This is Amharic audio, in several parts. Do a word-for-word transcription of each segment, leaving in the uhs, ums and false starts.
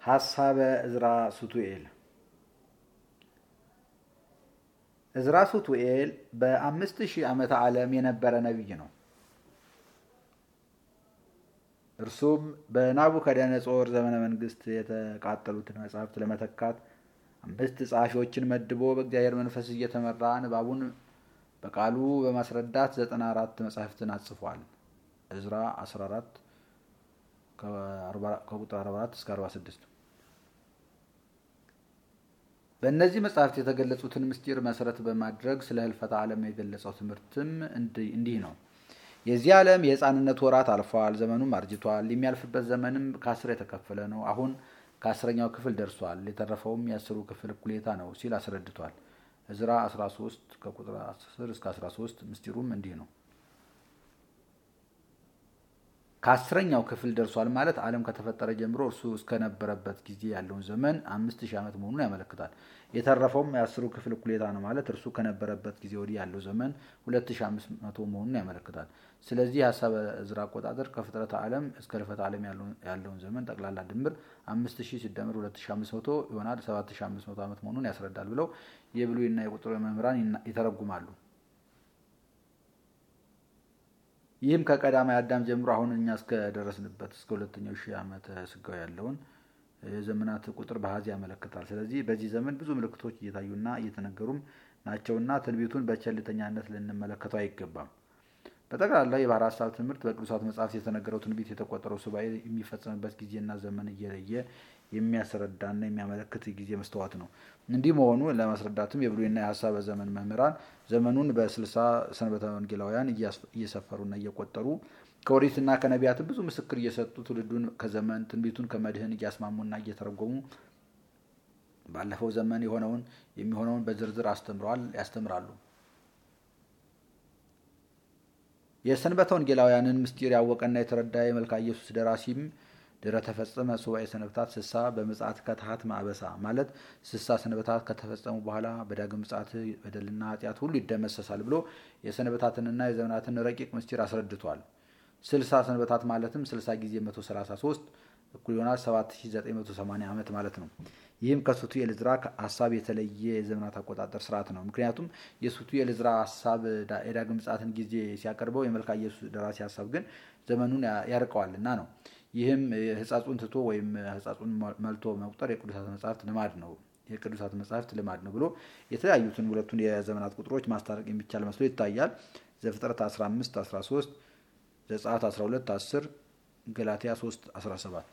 ሐሳበ ዕዝራ ሱቱኤል ዕዝራ ሱቱኤል በአምስት ሺህ ዓመተ ዓለም የነበረ ነቢይ ነው። እርሱም በናቡከደነጾር ዘመነ መንግስት የተቃጠሉትን መጻሕፍት ለመተካት አምስት ጸሐፊዎችን መድቦ በእግዚአብሔር መንፈስ እየተመራ ንባቡን በቃሉ በማስረዳት ዘጠና አራት መጻሕፍትን አጽፏል። ዕዝራ አስራ አራት ከቁጥር አርባ አራት እስከ አርባ ስድስት። በእነዚህ መጻሕፍት የተገለጹትን ምስጢር መሰረት በማድረግ ስለ ህልፈተ ዓለም የገለጸው ትምህርትም እንዲህ ነው። የዚህ ዓለም የሕፃንነት ወራት አልፏል፣ ዘመኑም አርጅቷል። የሚያልፍበት ዘመንም ከአስር የተከፈለ ነው። አሁን ከአስረኛው ክፍል ደርሷል። የተረፈውም የአስሩ ክፍል እኩሌታ ነው ሲል አስረድቷል። ዕዝራ አስራ ሶስት ከቁጥር አስር እስከ አስራ ሶስት። ምስጢሩም እንዲህ ነው። ከአስረኛው ክፍል ደርሷል ማለት ዓለም ከተፈጠረ ጀምሮ እርሱ እስከነበረበት ጊዜ ያለውን ዘመን አምስት ሺህ ዓመት መሆኑን ያመለክታል። የተረፈውም የአስሩ ክፍል እኩሌታ ነው ማለት እርሱ ከነበረበት ጊዜ ወዲህ ያለው ዘመን ሁለት ሺህ አምስት መቶ መሆኑን ያመለክታል። ስለዚህ የሐሳበ ዕዝራ አቆጣጠር ከፍጥረተ ዓለም እስከ ህልፈተ ዓለም ያለውን ዘመን ጠቅላላ ድምር አምስት ሺህ ሲደምር ሁለት ሺህ አምስት መቶ ይሆናል ሰባት ሺህ አምስት መቶ ዓመት መሆኑን ያስረዳል ብለው የብሉይና የቁጥር መምህራን ይተረጉማሉ። ይህም ከቀዳማይ አዳም ጀምሮ አሁን እኛ እስከደረስንበት እስከ ሁለተኛው ሺህ ዓመተ ስጋው ያለውን የዘመናት ቁጥር በአሃዝ ያመለክታል። ስለዚህ በዚህ ዘመን ብዙ ምልክቶች እየታዩና እየተነገሩም ናቸውና ትንቢቱን በቸልተኛነት ልንመለከተው አይገባም። በጠቅላላ የባሕረ ሐሳብ ትምህርት በቅዱሳት መጻሕፍት የተነገረው ትንቢት የተቆጠረው ሱባኤ የሚፈጸምበት ጊዜና ዘመን እየለየ የሚያስረዳና የሚያመለክት ጊዜ መስተዋት ነው። እንዲህ መሆኑ ለማስረዳትም የብሉይና የሐሳበ ዘመን መምህራን ዘመኑን በስልሳ ሰንበተ ወንጌላውያን እየሰፈሩና እየቆጠሩ ከኦሪትና ከነቢያትም ብዙ ምስክር እየሰጡ ትውልዱን ከዘመን ትንቢቱን ከመድህን እያስማሙና እየተረጎሙ ባለፈው ዘመን የሆነውን የሚሆነውን በዝርዝር አስተምረዋል ያስተምራሉ። የሰንበተ ወንጌላውያንን ምስጢር ያወቀና የተረዳ የመልክዓ ኢየሱስ ደራሲም ድረ ተፈጸመ ሱባኤ ሰንበታት ስሳ በምጽአት ከታሃት ማዕበሳ ማለት ስሳ ሰንበታት ከተፈጸሙ በኋላ በዳግም ምጽአት በደልና ኃጢአት ሁሉ ይደመሰሳል ብሎ የሰንበታትንና የዘመናትን ረቂቅ ምስጢር አስረድቷል። ስልሳ ሰንበታት ማለትም ስልሳ ጊዜ መቶ ሰላሳ ሶስት እኩል ይሆናል ሰባት ሺህ ዘጠኝ መቶ ሰማንያ ዓመት ማለት ነው። ይህም ከሱቱኤል ዕዝራ ሐሳብ የተለየ የዘመናት አቆጣጠር ስርዓት ነው። ምክንያቱም የሱቱኤል ዕዝራ ሐሳብ የዳግም ምጽአትን ጊዜ ሲያቀርበው የመልክዓ ኢየሱስ ደራሲ ሐሳብ ግን ዘመኑን ያርቀዋልና ነው። ይህም ሕጻጹን ትቶ ወይም ሕጻጹን መልቶ መቁጠር የቅዱሳት መጻሕፍት ልማድ ነው የቅዱሳት መጻሕፍት ልማድ ነው ብሎ የተለያዩትን ሁለቱን የዘመናት ቁጥሮች ማስታረቅ የሚቻል መስሎ ይታያል። ዘፍጥረት አስራ አምስት አስራ ሶስት፣ ዘጸአት አስራ ሁለት አስር፣ ገላትያ ሶስት አስራ ሰባት።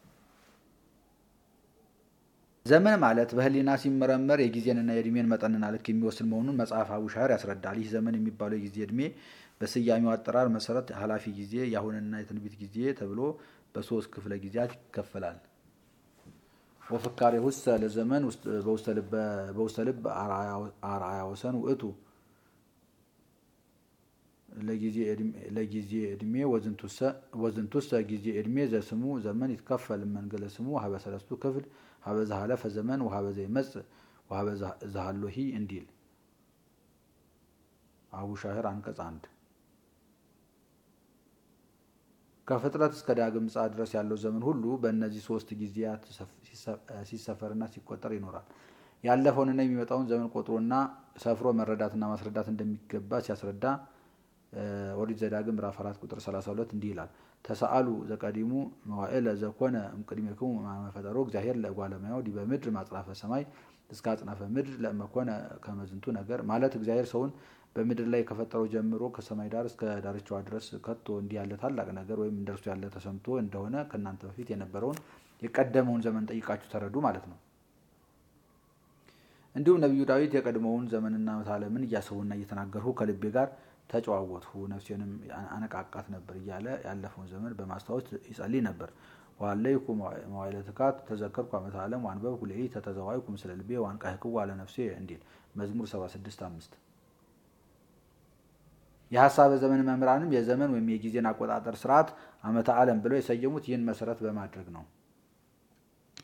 ዘመን ማለት በህሊና ሲመረመር የጊዜንና የእድሜን መጠንና ልክ የሚወስን መሆኑን መጽሐፍ አቡሻህር ያስረዳል። ይህ ዘመን የሚባለው የጊዜ እድሜ በስያሜው አጠራር መሰረት ኃላፊ ጊዜ፣ የአሁንና የትንቢት ጊዜ ተብሎ በሶስት ክፍለ ጊዜያት ይከፈላል። ወፍካሬ ውስተ ለዘመን በውስተ ልብ አርአያ ወሰን ውእቱ ለጊዜ ዕድሜ ወዝንቱሰ ጊዜ ዕድሜ ዘስሙ ዘመን ይትከፈል መንገለ ስሙ ሀበ ሰለስቱ ክፍል ሀበ ዘሀለፈ ዘመን ወሀበ ዘይመጽእ ወሀበ ዘሀሎሂ እንዲል አቡሻህር አንቀጽ አንድ። ከፍጥረት እስከ ዳግም ምጽአት ድረስ ያለው ዘመን ሁሉ በእነዚህ ሶስት ጊዜያት ሲሰፈርና ሲቆጠር ይኖራል። ያለፈውንና የሚመጣውን ዘመን ቆጥሮና ሰፍሮ መረዳትና ማስረዳት እንደሚገባ ሲያስረዳ ኦሪት ዘዳግም ምዕራፍ አራት ቁጥር ሰላሳ ሁለት እንዲህ ይላል። ተሰአሉ ዘቀዲሙ መዋዕለ ዘኮነ እምቅድሜክሙ ማመፈጠሮ እግዚአብሔር ለእጓለ እመሕያው ዲበ ምድር ማጽናፈ ሰማይ እስከ አጽናፈ ምድር ለመኮነ ከመዝንቱ ነገር ማለት እግዚአብሔር ሰውን በምድር ላይ ከፈጠረው ጀምሮ ከሰማይ ዳር እስከ ዳርቻዋ ድረስ ከቶ እንዲህ ያለ ታላቅ ነገር ወይም እንደርሱ ያለ ተሰምቶ እንደሆነ ከእናንተ በፊት የነበረውን የቀደመውን ዘመን ጠይቃችሁ ተረዱ ማለት ነው። እንዲሁም ነቢዩ ዳዊት የቀድሞውን ዘመንና ዓመተ ዓለምን እያሰቡና እየተናገርሁ ከልቤ ጋር ተጨዋወትሁ ነፍሴንም አነቃቃት ነበር እያለ ያለፈውን ዘመን በማስታወስ ይጸልይ ነበር። ዋለይኩ መዋዕለ ትካት ተዘከርኩ ዓመተ ዓለም ዋንበብኩ ሌሊተ ተዘዋይኩ ምስለ ልቤ ዋንቃህክዋ ለነፍሴ እንዲል መዝሙር ሰባ ስድስት አምስት። የሐሳበ ዘመን መምህራንም የዘመን ወይም የጊዜን አቆጣጠር ስርዓት ዓመተ ዓለም ብለው የሰየሙት ይህን መሰረት በማድረግ ነው።